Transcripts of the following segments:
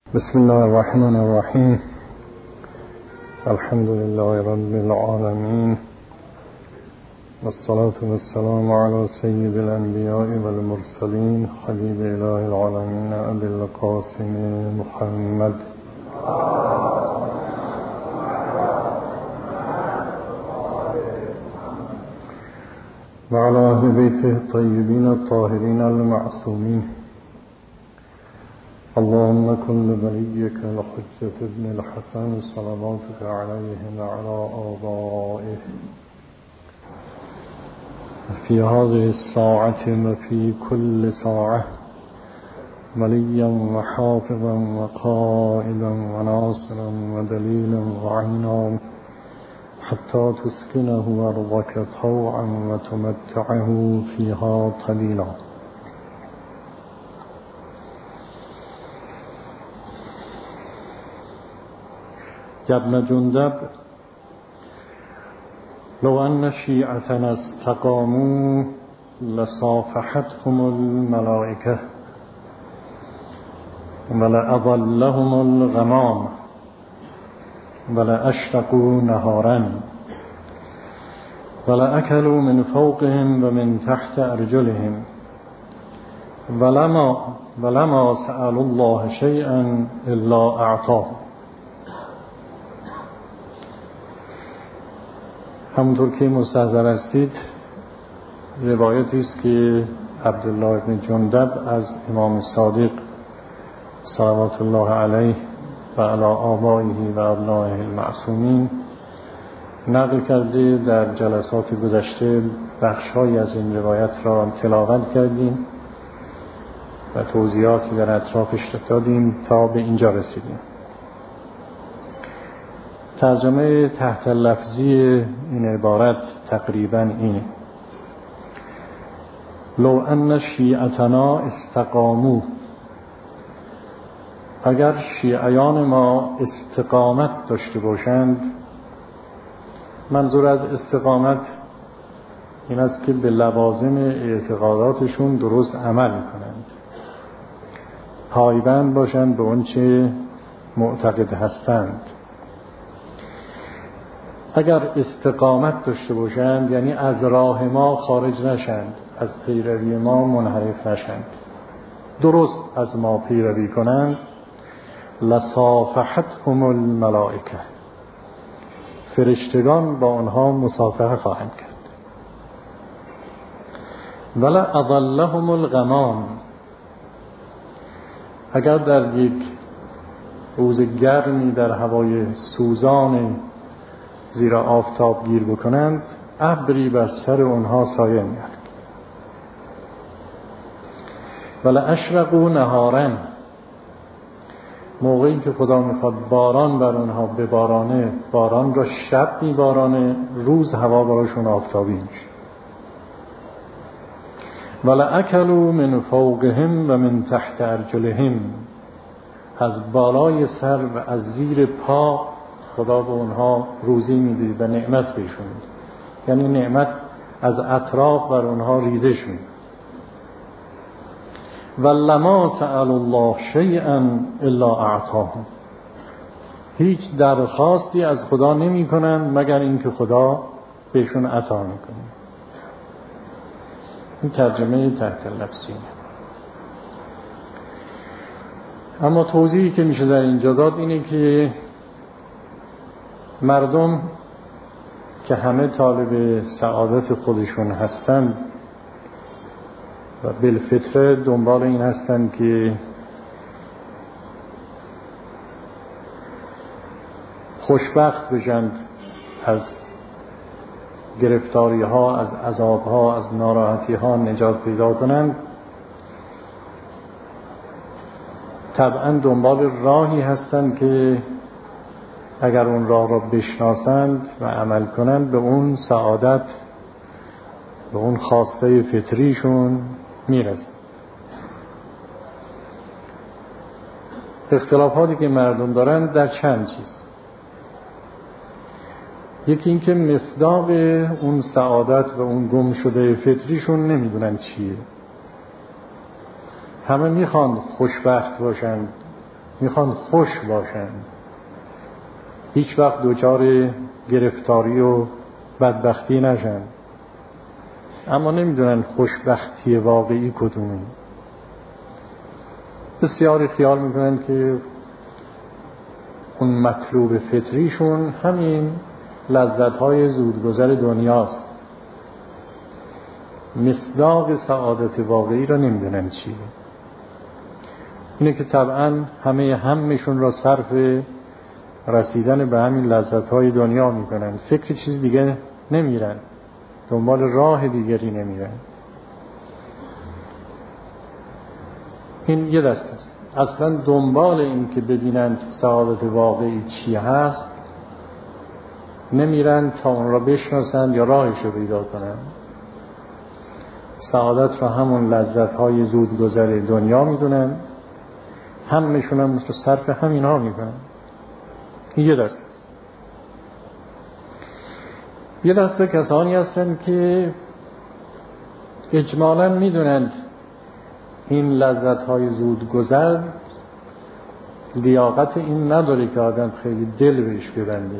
بسم الله الرحمن الرحیم. الحمد لله رب العالمین والصلاة والسلام على سید الانبیاء والمرسلین حبیب اله العالمین ابی القاسم محمد و علی اهل بیته الطیبین الطاهرین المعصومین. اللهم كن لوليك الحجة ابن الحسن صلواتك عليه وعلى آبائه في هذه الساعة وفي كل ساعة وليا وحافظا وقائدا وناصرا ودليلا وعينا حتى تسكنه أرضك طوعا وتمتعه فيها طويلا. يا ابن جندب لو أن شيعتنا استقاموا لصافحتهم الملائكة ولأظلهم الغمام ولأشرقوا نهارا ولأكلوا من فوقهم ومن تحت أرجلهم ولما سألوا الله شيئا إلا أعطاه. همونطور که مستحضر هستید روایتی است که عبدالله بن جندب از امام صادق صلوات الله علیه و علی آبائه و ابنائه المعصومین نقل کرده. در جلسات گذشته بخش‌هایی از این روایت را تلاوت کردیم و توضیحاتی در اطرافش دادیم تا به اینجا رسیدیم. ترجمه تحت لفظی این عبارت تقریبا اینه: لو ان شیعتنا استقاموا، اگر شیعیان ما استقامت داشته باشند، منظور از استقامت این است که به لوازم اعتقاداتشون درست عمل کنند، پایبند باشند به اون چه معتقد هستند. اگر استقامت داشته باشند یعنی از راه ما خارج نشند، از پیروی ما منحرف نشند، درست از ما پیروی کنند، لصافحتهم الملائکه، فرشتگان با آنها مصافحه خواهند کرد. ولا اظلهم الغمام، اگر در یک روز گرمی در هوای سوزان زیرا آفتاب گیر بکنند، ابری بر سر اونها سایه میاد. ولا اشرقوا نهارا، موقعی که خدا میخواد باران بر اونها ببارانه، باران را شب میبارانه، روز هوا براشون آفتابی میشه. ولا اکلوا من فوقهم و من تحت ارجلهم، از بالای سر و از زیر پا خدا به اونها روزی میده و نعمت بهشون میده، یعنی نعمت از اطراف بر اونها ریزش میده. ولما سأل الله شیئا الا اعطاهم، هیچ درخواستی از خدا نمی کنند مگر اینکه خدا بهشون عطا میکنه. این ترجمه تحت لفظی. اما توضیحی که میشه در اینجا داد اینه که مردم که همه طالب سعادت خودشون هستند و بالفطره دنبال این هستند که خوشبخت بشند، از گرفتاری ها، از عذاب ها، از ناراحتی ها نجات پیدا کنند، طبعا دنبال راهی هستند که اگر اون راه را بشناسند و عمل کنند به اون سعادت، به اون خواسته فطریشون میرسند. اختلافاتی که مردم دارند در چند چیز: یکی این که مصداق اون سعادت و اون گم شده فطریشون نمیدونن چیه. همه میخوان خوشبخت باشند، میخوان خوش باشن، هیچ وقت دچار گرفتاری و بدبختی نشن، اما نمیدونن خوشبختی واقعی کدومه. بسیاری خیال میکنن که اون مطلوب فطریشون همین لذت‌های زودگذر دنیاست، مصداق سعادت واقعی را نمیدونن چیه. اینه که طبعا همشون را صرف رسیدن به همین لذت‌های دنیا میکنن، فکر چیز دیگه نمیرن، دنبال راه دیگری نمیرن. این یه دست است. اصلا دنبال این که ببینند سعادت واقعی چی هست نمیرن تا اون را بشناسند یا راهش رو پیدا کنند. سعادت را همون لذت‌های زودگذر دنیا میدونن، همشون هم مثل صرف همین ها میکنن. این یه دست است. یه دسته کسانی هستن که اجمالاً میدونند این لذت‌های زودگذر لیاقت این نداره که آدم خیلی دل بهش ببنده.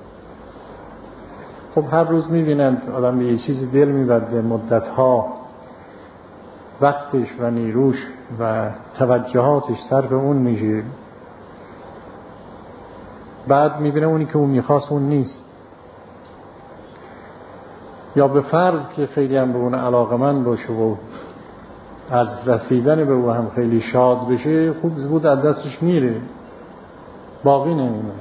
خب هر روز میبینند آدم به یه چیزی دل میبنده، مدتها وقتش و نیروش و توجهاتش صرف اون میشه، بعد میبینه اونی که اون میخواست اون نیست، یا به فرض که خیلی هم به اون علاقمند باشه و از رسیدن به او هم خیلی شاد بشه، خوب زود از دستش میره، باقی نمیمونه.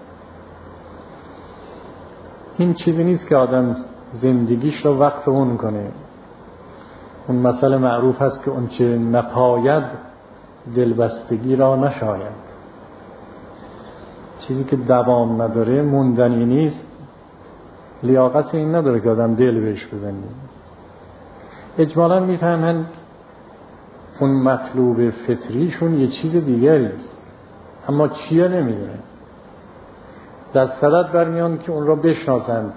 این چیزی نیست که آدم زندگیش رو وقف اون کنه. اون مسئله معروف هست که اون چه نپاید دلبستگی را نشاید. چیزی که دوام نداره، موندنی نیست، لیاقت این نداره که آدم دل بهش ببنده. اجمالاً میفهمن اون مطلوب فطریشون یه چیز دیگری است، اما چیه نمیدونه. در صدد برمیان که اون را بشناسند.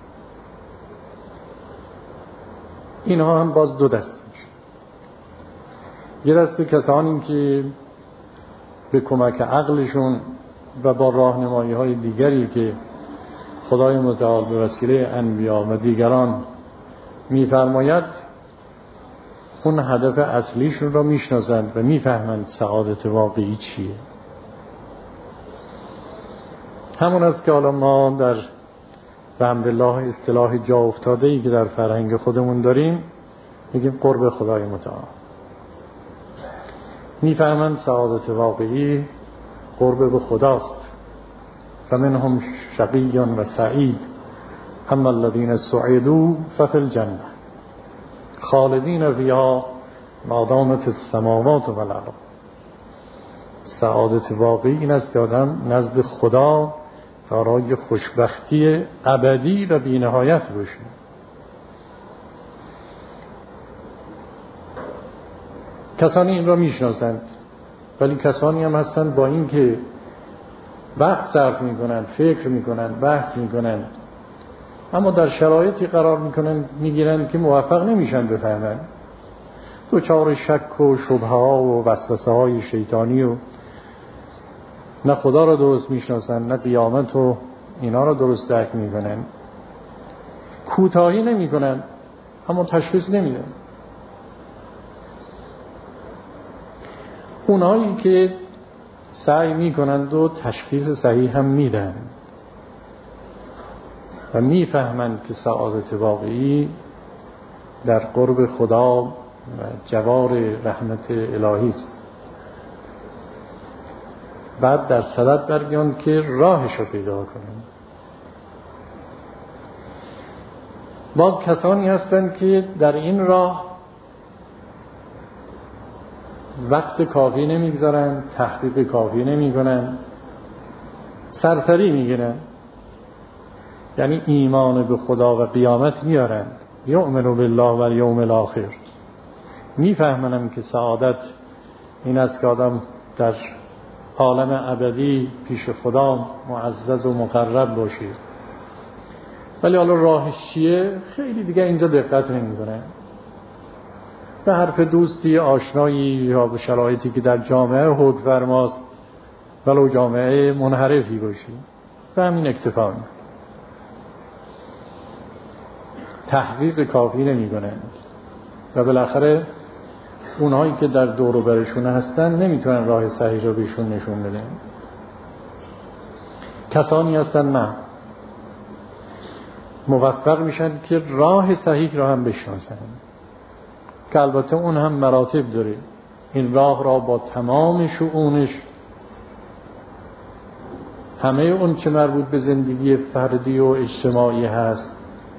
اینها هم باز دو دسته میشه. یه دسته کسانی که به کمک عقلشون و با راهنمایی های دیگری که خدای متعال به وسیله انبیا و دیگران میفرماید اون هدف اصلیشون را میشناسند و میفهمند سعادت واقعی چیه. همون است که حالا ما در بحمدالله اصطلاح جا افتاده‌ای که در فرهنگ خودمون داریم میگیم قرب خدای متعال. میفهمند سعادت واقعی قرب به خداست. فمنهم شقی و سعید اما الذین سعدوا ففی الجنه خالدین فیها ما دامت السماوات و الارض. سعادت واقعی این است که آدم نزد خدا دارای خوشبختی ابدی و بی‌نهایت باشه. کسانی این را میشناسند، ولی کسانی هم هستند با این که وقت صرف میکنند، فکر میکنند، بحث میکنند، اما در شرایطی قرار میگیرند که موفق نمیشن بفهمند. دوچار شک و شبهه ها و وسوسه های شیطانی و نه خدا را درست میشناسند نه قیامت و اینا را درست درک میکنند. کوتاهی نمیکنند اما تشخیص نمیدن. اونایی که سعی میکنند و تشخیص صحیح هم میدن و میفهمند که سعادت واقعی در قرب خدا و جوار رحمت الهی است، بعد در صدد برگیان که راهش رو پیدا کنند. باز کسانی هستند که در این راه وقت کافی نمیگذارن، تحقیق کافی نمیکنن، سرسری میگیرن، یعنی ایمان به خدا و قیامت میارن، یؤمنوا بالله و الیوم الاخر. میفهمنم که سعادت این است که آدم در عالم ابدی پیش خدا معزز و مقرب باشید، ولی حالا راهش چیه خیلی دیگه اینجا دقت نمیکنه. به حرف دوستی آشنایی یا به شرایطی که در جامعه حکم فرماست ولو جامعه منحرفی باشی، به همین اکتفا میکنه. تحقیق کافی نمی کنند و بالاخره اونهایی که در دور و برشون هستن نمیتونن راه صحیح رو بهشون نشون بدن. کسانی هستن نه موفق میشن که راه صحیح رو هم بشناسن، که البته اون هم مراتب داره. این راه را با تمام شؤونش، همه اون چه مربوط به زندگی فردی و اجتماعی هست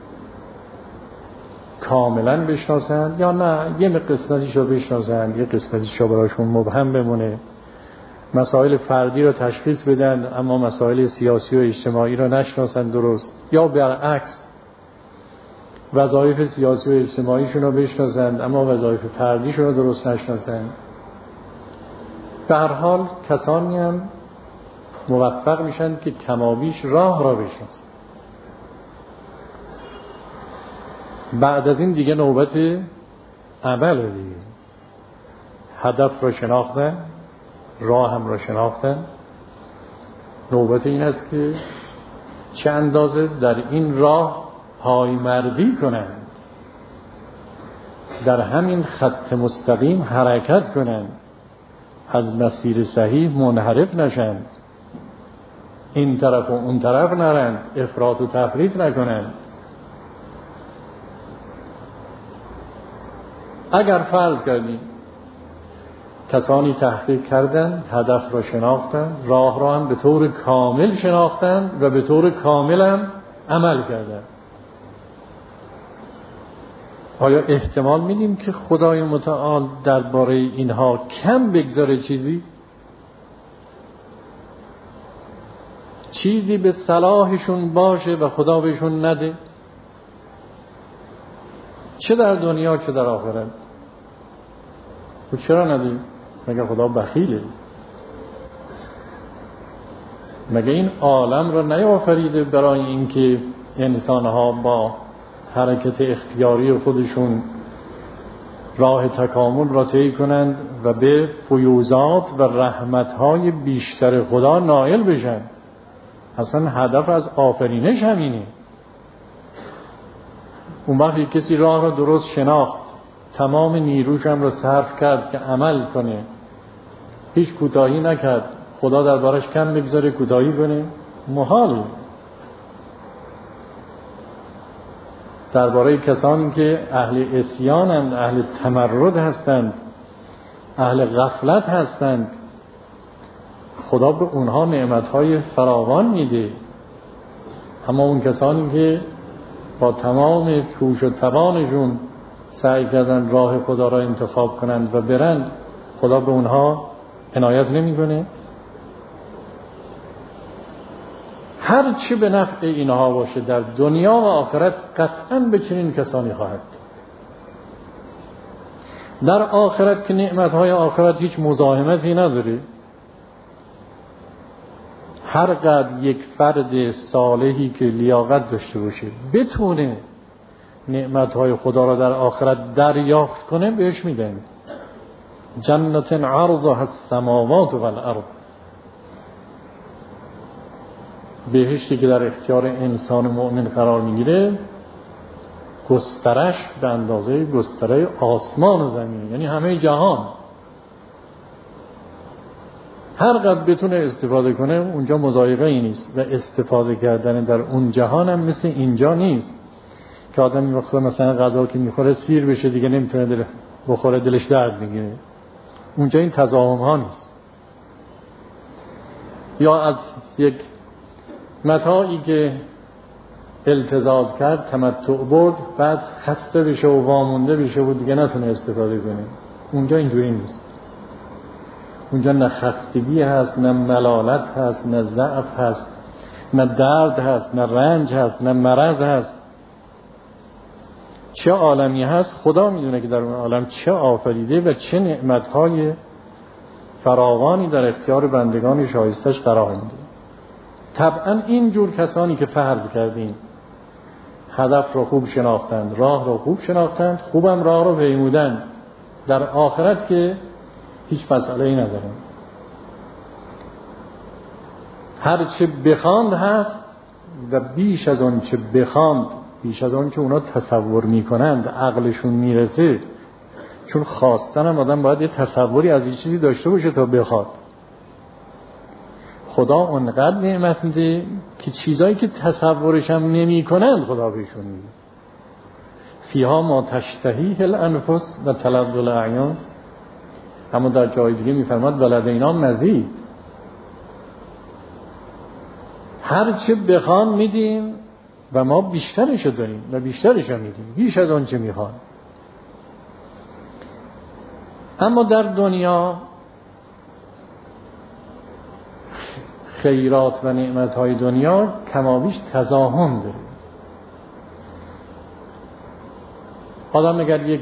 کاملا بشناسند، یا نه یه قسمتیش رو بشناسند، یه قسمتیش رو براشون مبهم بمونه، مسائل فردی رو تشخیص بدن اما مسائل سیاسی و اجتماعی رو نشناسند درست، یا برعکس وظایف سیاسی و اجتماعیشون رو بشناسند اما وظایف فردیشون رو درست نشناسند. به هر حال کسانی هم موفق میشن که کمابیش راه را بشناسند. بعد از این دیگه نوبت عمل دیگه. هدف را شناختن، راه هم را شناختن، نوبت این است که چه اندازه در این راه پایمردی کنند، در همین خط مستقیم حرکت کنند، از مسیر صحیح منحرف نشند، این طرف و اون طرف نرند، افراط و تفریط نکنند. اگر فرض کردیم کسانی تحقیق کردند، هدف را شناختند، راه را هم به طور کامل شناختند و به طور کامل هم عمل کردند، آیا احتمال میدیم که خدای متعال درباره اینها کم بگذاره؟ چیزی به صلاحشون باشه و خدا بهشون نده، چه در دنیا چه در آخرت؟ و چرا نده؟ مگه خدا بخیله؟ مگه این عالم را نیافریده برای اینکه انسانها با حرکت اختیاری خودشون راه تکامل را طی کنند و به فیوزات و رحمتهای بیشتر خدا نائل بشن؟ اصلا هدف از آفرینش همینه. اون وقتی کسی راه را درست شناخت، تمام نیروش هم را صرف کرد که عمل کنه، هیچ کوتاهی نکرد، خدا دربارش کم بگذاره کوتاهی کنه؟ محاله. درباره کسانی که اهل عصیانند، اهل تمرد هستند، اهل غفلت هستند، خدا به اونها نعمتهای فراوان میده. اما اون کسانی که با تمام کوش و توانشون سعی کردن راه خدا را انتخاب کنند و برند، خدا به اونها عنایت نمیکنه. هر چی به نفع اینها باشه در دنیا و آخرت قطعاً به چنین کسانی خواهد. در آخرت که نعمتهای آخرت هیچ مزاحمتی نداره، هر قدر یک فرد صالحی که لیاقت داشته باشه بتونه نعمتهای خدا را در آخرت دریافت کنه بهش میدن. جنت عرضها السماوات والارض، بهشتی که در اختیار انسان مؤمن قرار میگیره گسترش به اندازه گستره آسمان و زمین، یعنی همه جهان. هر قدر بتونه استفاده کنه اونجا مضایقه ای نیست و استفاده کردن در اون جهان هم مثل اینجا نیست که آدم مثلا غذا که میخوره سیر بشه دیگه نمیتونه بخوره، دلش درد میگیره. اونجا این تضاهم ها نیست. یا از یک متاعی که التزاز کرد تمتع برد، بعد خسته بشه و وامونده بشه و دیگه نتونه استفاده کنه. اونجا اینجوری نیست. اونجا نه خستگی هست، نه ملالت هست، نه ضعف هست، نه درد هست، نه رنج هست، نه مرض هست. چه عالمی هست خدا میدونه که در اون عالم چه آفریده و چه نعمتهای فراوانی در اختیار بندگان شایستش قرار میده. طبعا اینجور کسانی که فرض کردیم هدف رو خوب شناختند، راه رو خوب شناختند، خوبم راه رو پیمودند، در آخرت که هیچ مسئله ای ندارن. هر چه بخواند هست و بیش از آن چه بخواند، بیش از آن چه اونا تصور میکنند عقلشون میرسه. چون خواستن هم آدم باید یه تصوری از یه چیزی داشته باشه تا بخواد. خدا اونقدر نعمت میده که چیزایی که تصورش هم نمی کنند خدا بهشون میده. فیها ما تشتهیه الانفس و تلذ الاعیان. اما در جای دیگه میفرماد ولدینا مزید. هر چه بخوان میدیم و ما بیشترشو داریم و بیشترشو میدیم، بیش از اون چه میخوان. اما در دنیا خیرات و نعمتهای دنیا کمابیش تزاحم داره. آدم اگر یک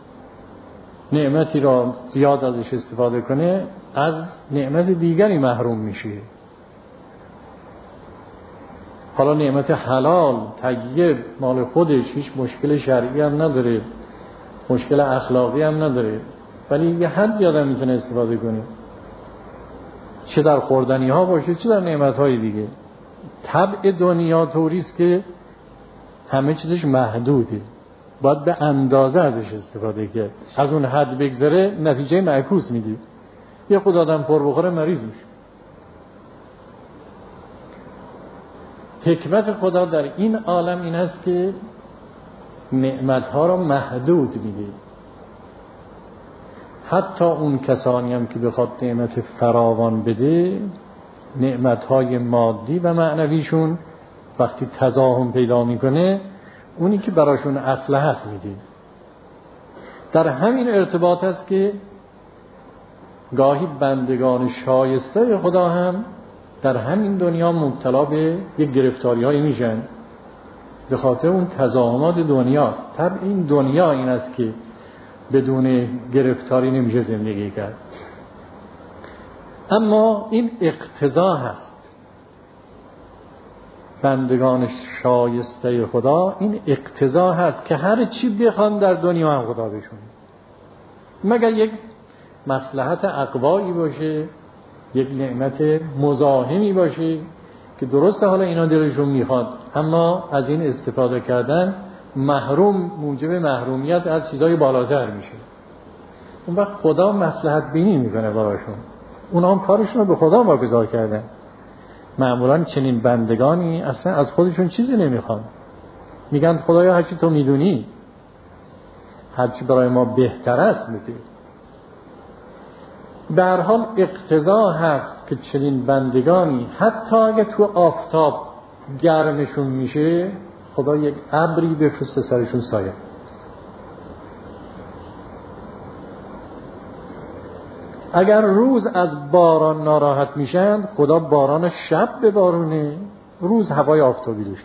نعمتی را زیاد ازش استفاده کنه از نعمت دیگری محروم میشه. حالا نعمت حلال طیب مال خودش هیچ مشکل شرعی هم نداره، مشکل اخلاقی هم نداره، ولی یه حدی آدم میتونه استفاده کنه، چه در خوردنی ها باشه چه در نعمت های دیگه. طبع دنیا طوریست که همه چیزش محدوده، باید به اندازه ازش استفاده کرد. از اون حد بگذره نتیجه معکوس میده. یه خود آدم پر بخوره مریض میشه. حکمت خدا در این عالم این است که نعمتها را محدود میده. حتی اون کسانی هم که بخواد نعمت فراوان بده، نعمتهای مادی و معنویشون وقتی تزاحم پیدا میکنه اونی که براشون اصله هست میده. در همین ارتباط هست که گاهی بندگان شایسته خدا هم در همین دنیا مبتلا به یک گرفتاری های میشن به خاطر اون تزاحمات دنیاست. طب این دنیا این است که بدون گرفتاری نمیشه زندگی کرد. اما این اقتضا هست. بندگان شایسته خدا این اقتضا هست که هر چی بخوان در دنیا هم خدا بهشون، مگر یک مصلحت اقوایی باشه، یک نعمت مزاحمی باشه که درسته حالا اینا دلشون میخواد اما از این استفاده کردن محروم، موجب محرومیت از چیزای بالاتر میشه. اون وقت خدا مصلحت بینی میکنه براشون، اونا هم کارشون رو به خدا واگذار کردن. معمولا چنین بندگانی اصلا از خودشون چیزی نمیخوان، میگن خدایا هرچی تو میدونی، هرچی برای ما بهتر است میدی. به هر حال اقتضا هست که چنین بندگانی حتی اگه تو آفتاب گرمشون میشه خدا یک ابری بفرسته سرشون سایه. اگر روز از باران ناراحت میشن خدا باران شب ببارونه، روز هوای آفتابی دوش.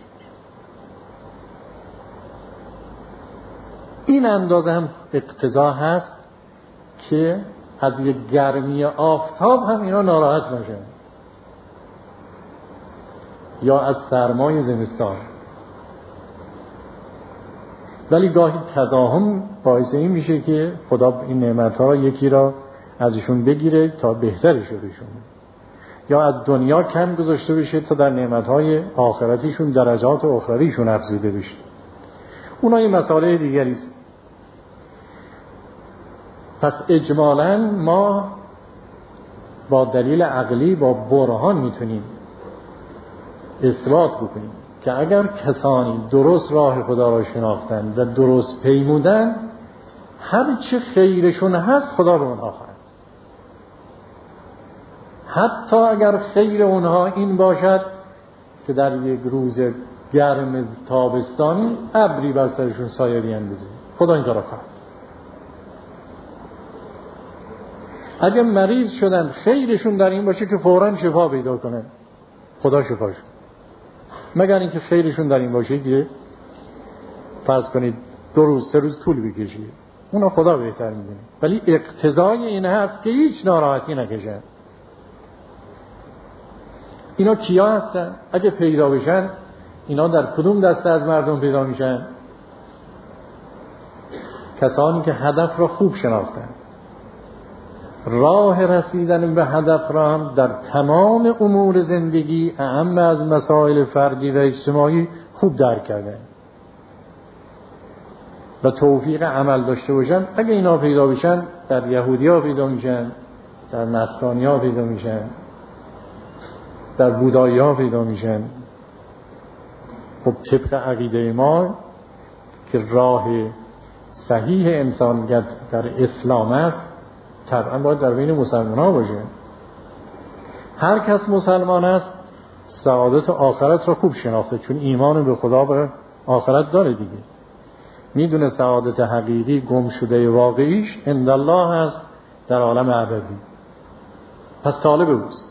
این اندازه هم اقتضا هست که از یک گرمی آفتاب هم اینا ناراحت نشن یا از سرمای زمستان. ولی گاهی تزاحم باعث این میشه که خدا این نعمت‌ها یکی را ازشون بگیره تا بهترش رو بهشون، یا از دنیا کم گذاشته بشه تا در نعمت‌های آخرتیشون درجات اخرویشون افزوده بشه. اونها یه مسئله دیگری است. پس اجمالاً ما با دلیل عقلی با برهان میتونیم اثبات بکنیم که اگر کسانی درست راه خدا را شناختن و درست پیمودن هر چه خیرشون هست خدا به اونها خواهد. حتی اگر خیر اونها این باشد که در یک روز گرم تابستانی ابری بر سرشون سایه بیندازه، خدا این کارو خواهد. اگر مریض شدن خیرشون در این باشه که فوراً شفا پیدا کنن، خدا شفاشون. مگر اینکه خیرشون در این باشه که فرض کنید 2 روز 3 روز طول بکشه، اونا خدا بهتر میدونه. ولی اقتضای این هست که هیچ ناراحتی نکشن. اینا کیا هستن؟ اگه پیدا بشن اینا در کدوم دسته از مردم پیدا میشن؟ کسانی که هدف را خوب شناختن. راه رسیدن به هدف را هم در تمام امور زندگی اهم از مسائل فردی و اجتماعی خوب درک کردن و توفیق عمل داشته باشن. اگه اینا پیدا بشن در یهودی ها پیدا میشن، در نصرانی ها پیدا میشن، در بودایی ها پیدا میشن. خب طبق عقیده ما که راه صحیح انسانیت در اسلام است، طبعا باید در بین مسلمان ها باشه. هر کس مسلمان است سعادت آخرت را خوب شناخته، چون ایمان به خدا و آخرت داره دیگه. میدونه سعادت حقیقی گم شده واقعیش عند الله است در عالم ابدی، پس طالب اوست.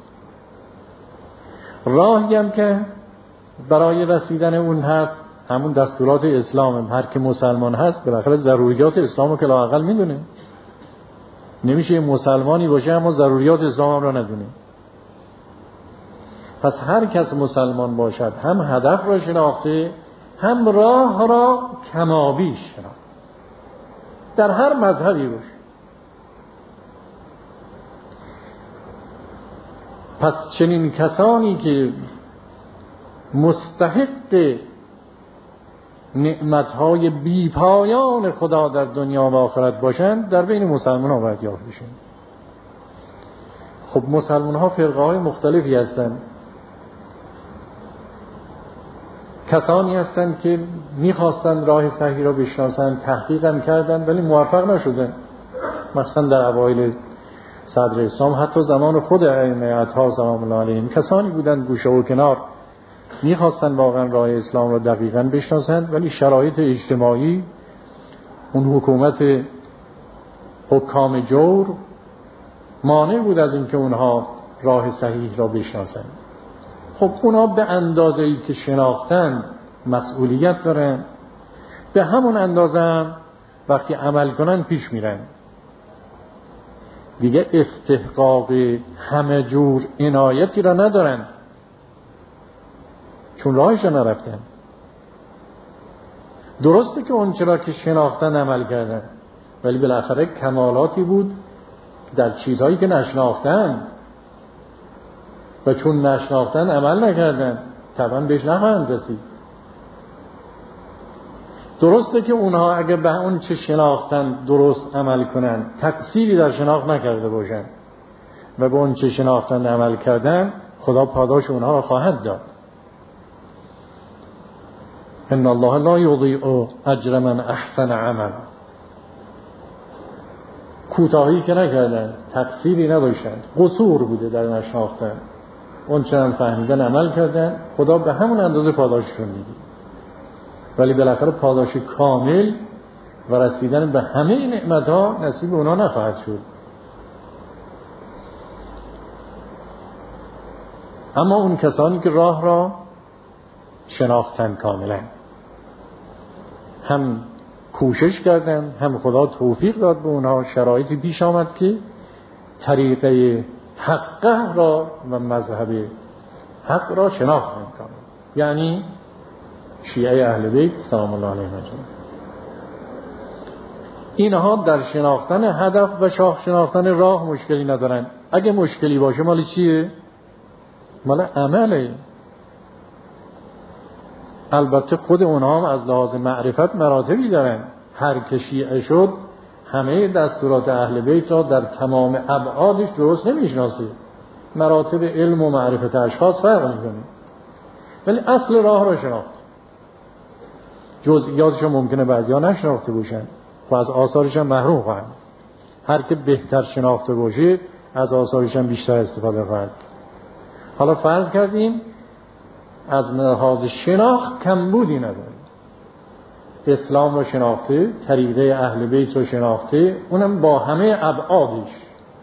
راهی هم که برای رسیدن اون هست همون دستورات اسلام. هر که مسلمان هست بالاخره ضروریات اسلام رو که لااقل میدونه. نمیشه مسلمانی باشه اما ضروریات اسلام را ندونه. پس هر کس مسلمان باشد هم هدف را شناخته، هم راه را کمابیش شناخته، در هر مذهبی باشه. پس چنین کسانی که مستحق نعمتهای بی پایان خدا در دنیا و آخرت باشند در بین مسلمان ها باید یافت بشن. خب مسلمان ها فرقه های مختلفی هستند. کسانی هستند که میخواستند راه صحیح را بشناسند، تحقیق هم کردند ولی موفق نشدند. مثلا در اوایل صدر اسلام، حتی زمان خود ائمه اطهار سلام الله علیهم، کسانی بودند گوشه و کنار میخواستن واقعا راه اسلام را دقیقاً بشناسند، ولی شرایط اجتماعی، اون حکومت حکام جور مانع بود از اینکه اونها راه صحیح را بشناسند. خب اونها به اندازه‌ای که شناختن مسئولیت دارن، به همون اندازه هم وقتی عمل کنن پیش میرن. دیگه استحقاق همه جور عنایتی را ندارن چون راهش را نرفتن. درسته که اون چرا که شناختن عمل کردن، ولی بالاخره کمالاتی بود در چیزهایی که نشناختن و چون نشناختن عمل نکردن طبعا بهش نخواهند رسید. درسته که اونها اگه به اون چه شناختن درست عمل کنن تقصیری در شناخت نکرده باشن و به اون چه شناختن عمل کردن، خدا پاداش اونها را خواهد داد. ان الله لا یضیع اجر من احسن عمل. کوتاهی که نکردن، تقصیری نداشتن، قصور بوده در نشناختن، اون چه هم فهمیدن عمل کردن، خدا به همون اندازه پاداششون میده. ولی بالاخره پاداش کامل و رسیدن به همه نعمت‌ها نصیب اونا نخواهد شد. اما اون کسانی که راه را شناختن کاملا، هم کوشش کردن، هم خدا توفیق داد به اونها، شرایطی پیش آمد که طریقه حق را و مذهب حق را شناختن کاملا، یعنی شیعه اهل بیت سلام الله علیهم اجمعین. اینها در شناختن هدف و شناختن راه مشکلی ندارن. اگه مشکلی باشه مال چیه؟ مال عمله. البته خود اونها هم از لحاظ معرفت مراتبی دارن. هر که شیعه شد همه دستورات اهل بیت را در تمام ابعادش درست نمیشناسه. مراتب علم و معرفت اشخاص فرق میکنه، ولی اصل راه را شناخت. جزئیاتش ممکنه بعضیا نشناخته باشن و از آثارش هم محروم خواهند. هر که بهتر شناخته باشه از آثارش هم بیشتر استفاده خواهد. حالا فرض کردیم از لحاظ شناخت کمبودی نداریم. اسلام رو شناخته، طریقه اهل بیت رو شناخته، اونم با همه ابعادش.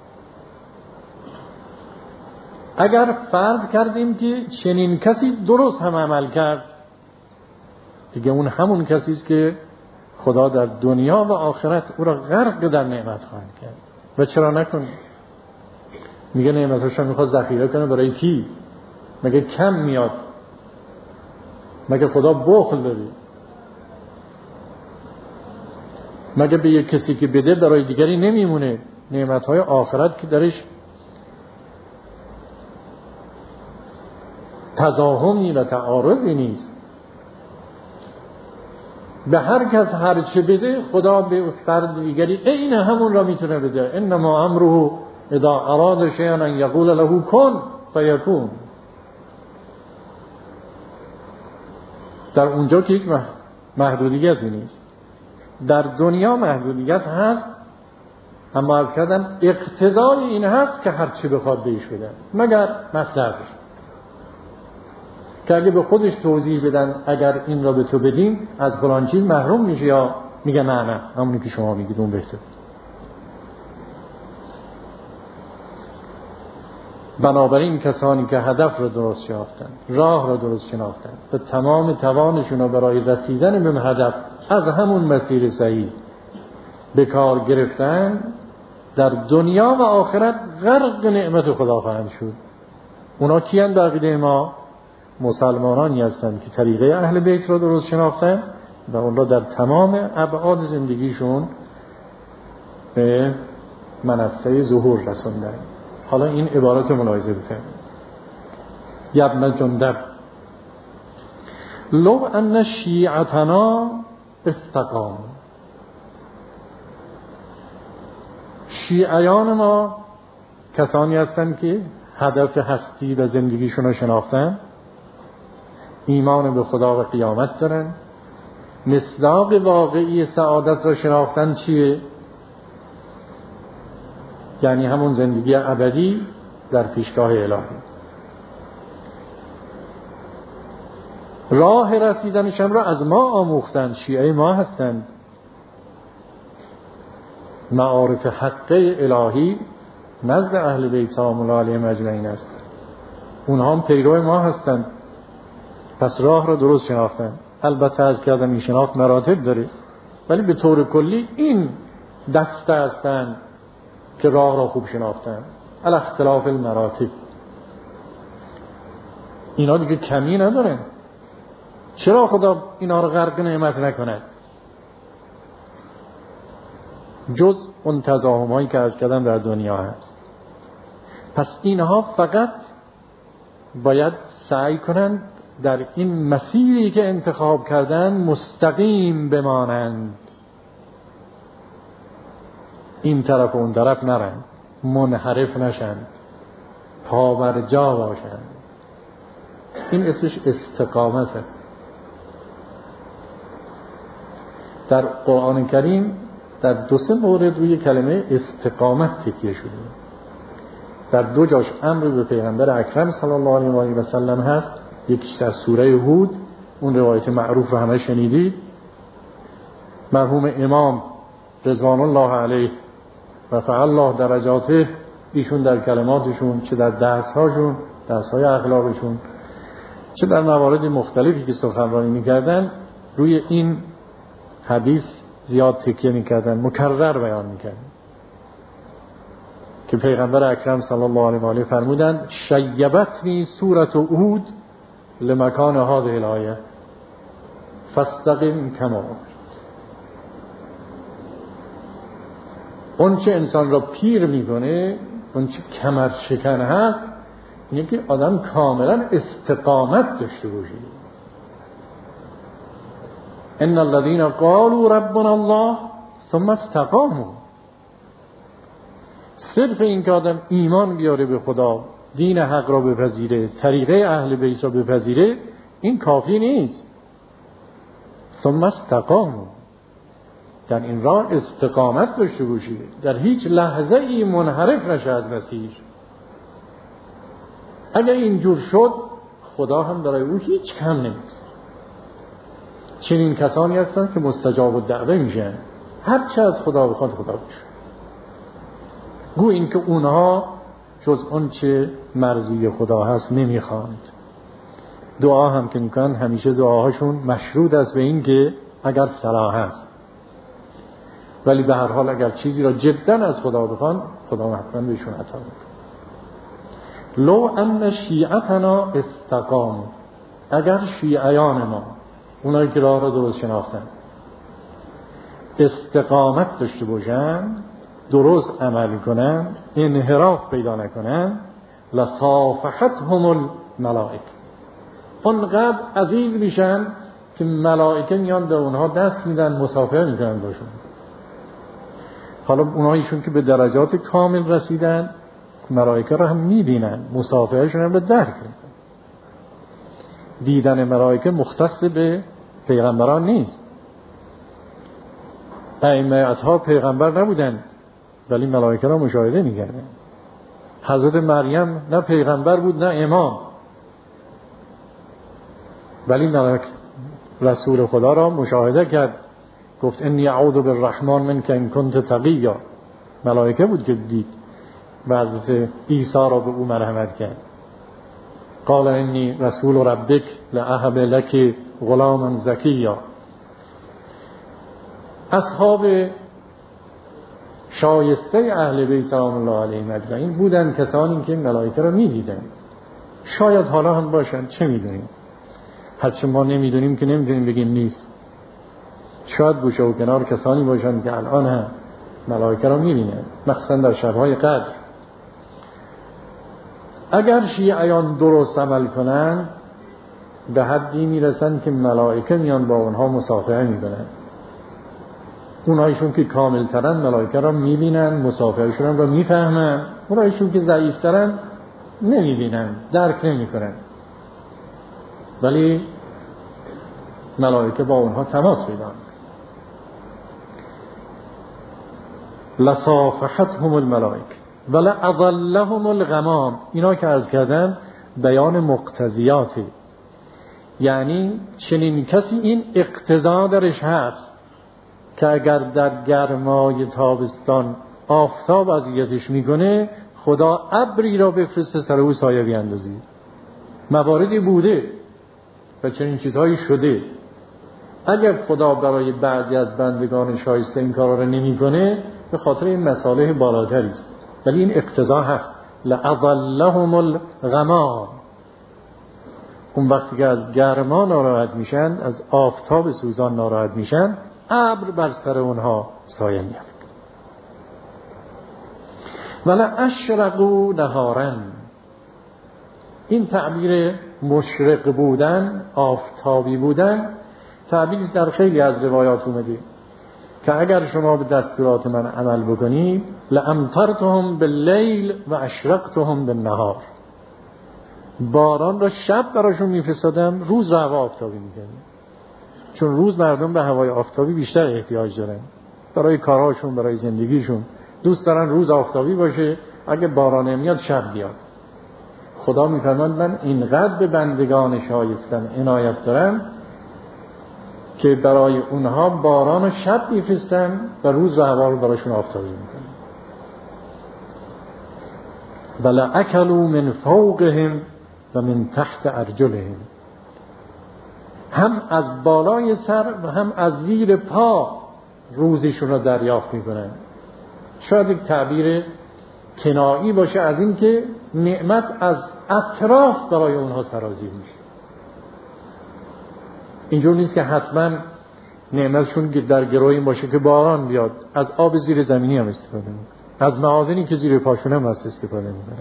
اگر فرض کردیم که چنین کسی درست هم عمل کرد، دیگه اون همون کسی است که خدا در دنیا و آخرت او را غرق در نعمت خواهد کرد. و چرا نکنه؟ میگه نعمتاشو میخواد ذخیره کنه برای کی؟ مگه کم میاد؟ مگه خدا بخل داره؟ مگه به یک کسی که بده برای دیگری نمیمونه؟ نعمتهای آخرت که درش تزاحمی و تعارضی نیست. به هر کس هر چه بده خدا به فرد دیگری عین همون را میتونه بده. انما امره اذا اراد شیئا ان یقول له کن فیکون. در اونجا که هیچ محدودیتی نیست. در دنیا محدودیت هست، اما از کردن اقتضای این هست که هر چی بخواد بهش بدن مگر مصلحتش، که اگه به خودش توضیح بدن اگر این را به تو بدیم از فلان چیز محروم میشه، یا میگه نه همونی که شما میگید اون بهتر. بنابراین کسانی که هدف را درست شناختند، راه را درست شناختند و تمام توانشون را برای رسیدن به هدف از همون مسیر صحیح به کار گرفتن، در دنیا و آخرت غرق نعمت خدا خواهند شد. اونا کیان؟ به عقیده ما مسلمانانی هستند که طریقه اهل بیت را درست شناختند و اون را در تمام ابعاد زندگیشون به منصه ظهور رسوندن. حالا این عبارت ملاحظه بفرمایید. ابن جندب لو ان شیعتنا استقام. شیعیان ما کسانی هستند که هدف هستی و زندگیشون رو شناختن، ایمان به خدا و قیامت دارن، مصداق واقعی سعادت را شناختن. چیه؟ یعنی همون زندگی ابدی در پیشگاه الهی. راه رسیدنشم را از ما آموختند، شیعه ما هستند. معارف حقه الهی نزد اهل بیت سلام الله علیهم اجمعین است. اونها هم پیرو ما هستند، پس راه را درست شناختند. البته از کردن این شناخت مراتب داره، ولی به طور کلی این دسته هستند که راه را خوب شناختند. علی اختلاف المراتب. اینا دیگه کمی ندارن. چرا خدا اینا رو غرق نعمت نکند؟ جز اون تزاحم‌هایی که از کردن در دنیا هست. پس اینها فقط باید سعی کنند در این مسیری که انتخاب کردن مستقیم بمانند، این طرف و اون طرف نرند، منحرف نشند، پا بر جا باشند. این اسمش استقامت است. در قرآن کریم در 2-3 مورد روی کلمه استقامت تکیه شده. در 2 جاش امر به پیغمبر اکرم صلی الله علیه و سلم هست. یکیش در سوره هود، اون روایت معروف رو همه شنیدید. مرحوم امام رضوان الله علیه و فعل الله درجاته، ایشون در کلماتشون، چه در درس‌هاشون، درس‌های اخلاقشون، چه در موارد مختلفی که سخنرانی می‌کردن، روی این حدیث زیاد تکیه می‌کردن، مکرر بیان می‌کردن که پیغمبر اکرم صلی الله علیه و آله فرمودند شیبتنی سورة هود لمکان هذه الآیه فاستقم کما امرت. اون چه انسان را پیر میکنه، اون چه کمر شکن هست، اینه که آدم کاملا استقامت داشته باشه. ان الذين قالوا ربنا الله ثم استقاموا. صرف این که آدم ایمان بیاره به خدا، دین حق را بپذیره، طریقه اهل بیت را بپذیره، این کافی نیست. ثم استقاموا، در این راه استقامت داشته باشید، در هیچ لحظه ای منحرف نشه از مسیر. اگر اینجور شد خدا هم برای او هیچ کم نمی‌کنه. چنین کسانی هستند که مستجاب الدعوه میشن، هر چه از خدا بخواد خدا بشه. گو این که اونها جز اون چه مرضی خدا هست نمیخواند. دعا هم که میکنند همیشه دعاهاشون مشروط است به این که اگر صلاح هست، ولی به هر حال اگر چیزی را جدا از خدا بخوان، خدا حتما بهشون عطا میکنه. لو ان شیعتنا استقام. اگر شیعیان ما، اونایی که راه را درست شناختن، استقامت داشته باشن، درست عمل کنن، انحراف پیدا نکنن، لصافحتهم الملائکه، اونقدر عزیز میشن که ملائکه میان به اونها دست میدن، مصافحه میکنن باشون. حالا اونهایشون که به درجات کامل رسیدن ملائکه رو هم میبینن، مصافحهشون هم به درک میکنن. دیدن ملائکه مختص به پیغمبران نیست. ائمه اطهار پیغمبر نبودن ولی ملائکه را مشاهده میکردن. حضرت مریم نه پیغمبر بود نه امام، ولی ملائکه رسول خدا را مشاهده کرد. گفت انی اعوذ بالرحمن منک ان کنت تقیا. ملائکه بود که دید و حضرت عیسی را به او مرحمت کرد. قال انی رسول ربک لاهب لک غلاما زکیا. اصحاب شایسته اهل بیت سلام الله علیهم اجمعین بودن کسانی که ملائکه را می‌دیدند. شاید حالا هم باشن، چه می‌دونیم؟ هرچه ما نمی‌دونیم که نمی‌تونیم بگیم نیست. شاید گوشه و کنار کسانی باشن که الان هم ملائکه را می‌بینن، مخصوصا در شب‌های قدر. اگر شیعیان درست عمل کنند به حدی میرسن که ملائکه میان با اونها مصافحه میکنن. اونهایشون که کامل ترن ملائکه را میبینن، مصافحهشون را میفهمن. اونهایشون که ضعیف ترن نمیبینن، درک نمیکنن، ولی ملائکه با اونها تماس پیدا. لصافحتهم الملائکه ولا اضلهم الغمام. اینا که عرض کردم بیان مقتضیاتی، یعنی چنین کسی این اقتضا درش هست که اگر در گرمای تابستان آفتاب اذیتش میکنه خدا ابری را بفرسته سر او سایه بیاندازه. مواردی بوده و چنین چیزهایی شده. اگر خدا برای بعضی از بندگان شایسته این کارا را نمیکنه به خاطر این مصالح بالاتری است، ولی این اقتضا هست. لأضلهم الغمام. اون وقتی که از گرما ناراحت میشن، از آفتاب سوزان ناراحت میشن، ابر بر سر اونها سایه میاد. ولا اشرقوا نهارا. این تعبیر مشرق بودن، آفتابی بودن، تعبیر در خیلی از روایات اومده که اگر شما به دستورات من عمل بکنید لامطرتهم باللیل و اشرقتهم بالنهار. باران را شب براشون میفرستادم، روز را هوا آفتابی میکردم. چون روز مردم به هوای آفتابی بیشتر احتیاج دارن برای کارهاشون، برای زندگیشون. دوست دارن روز آفتابی باشه، اگه باران میاد شب بیاد. خدا میفرماید من اینقدر به بندگان شایستم عنایت دارم که برای اونها باران و شب میفرستم و روز و هوا رو براشون آفتابی میکنم. بلا اکلوا من فوقهم و من تحت ارجلهم. هم از بالای سر و هم از زیر پا روزشون رو دریافت میکنن. شاید یک تعبیر کنایی باشه از این که نعمت از اطراف برای اونها سرازیر میشه. اینجور نیست که حتما نعمتشون که در گروهی باشه که باران بیاد، از آب زیر زمینی هم استفاده میکنن، از معادنی که زیر پاشون هم استفاده میکنن.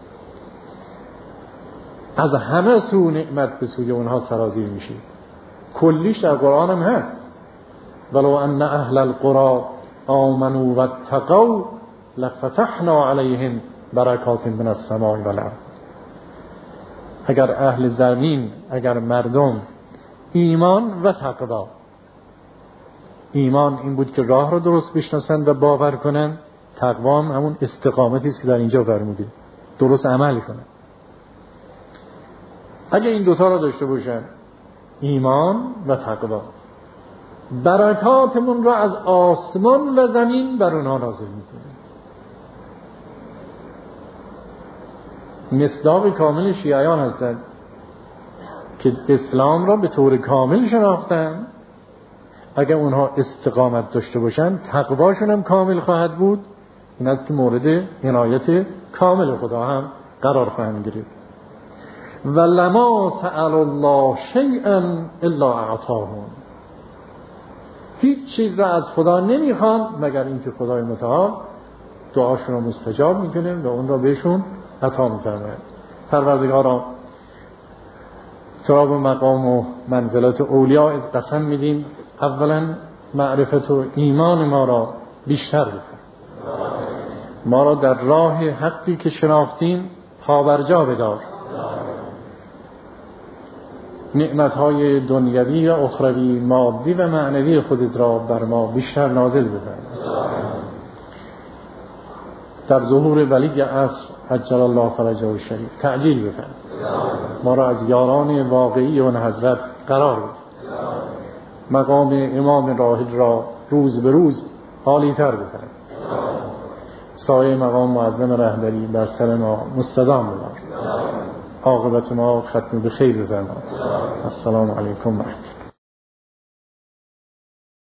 از همه سو نعمت به سوی اونها سرازیر میشه. کلیش در قرآن هم هست. ولو ان اهل القرى آمنوا واتقوا لفتحنا علیهم برکات من السماء والارض. اگر اهل زمین، اگر مردم ایمان و تقوا، ایمان این بود که راه رو درست بشناسند و باور کنند، تقوا هم همون استقامتی است که در اینجا فرموده، درست عمل کنند. اگه این دوتا رو داشته باشن، ایمان و تقوا، برکاتمون رو از آسمان و زمین بر اونها نازل میکنه. مصداق کامل شیعیان هستند که اسلام را به طور کامل شناختن. اگر اونها استقامت داشته باشن تقواشون هم کامل خواهد بود. این است که مورد عنایت کامل خدا هم قرار خواهند گرفت. و لما سأل الله شیئا الا اعطاهم. هیچ چیز را از خدا نمیخوان مگر اینکه خدای متعال دعاشون رو مستجاب میکنه و اون را بهشون عطا میفرماید. پروردگارا تراب مقام و منزلت اولیاء قسم میدیم اولا معرفت و ایمان ما را بیشتر بکن، ما را در راه حقی که شناختیم پابرجا بدار، نعمتهای دنیوی و اخروی مادی و معنوی خودت را بر ما بیشتر نازل بفرما. در ظهور ولی عصر عجل الله فرجه الشریف تعجیل بفرما، ما را از یاران واقعی اون حضرت قرار بده، مقام امام راحل را روز به روز عالی تر بفرما، سایه مقام معظم رهبری بر سر ما مستدام بدار، عاقبت ما ختم به خیر بفرما. السلام علیکم و رحمت الله.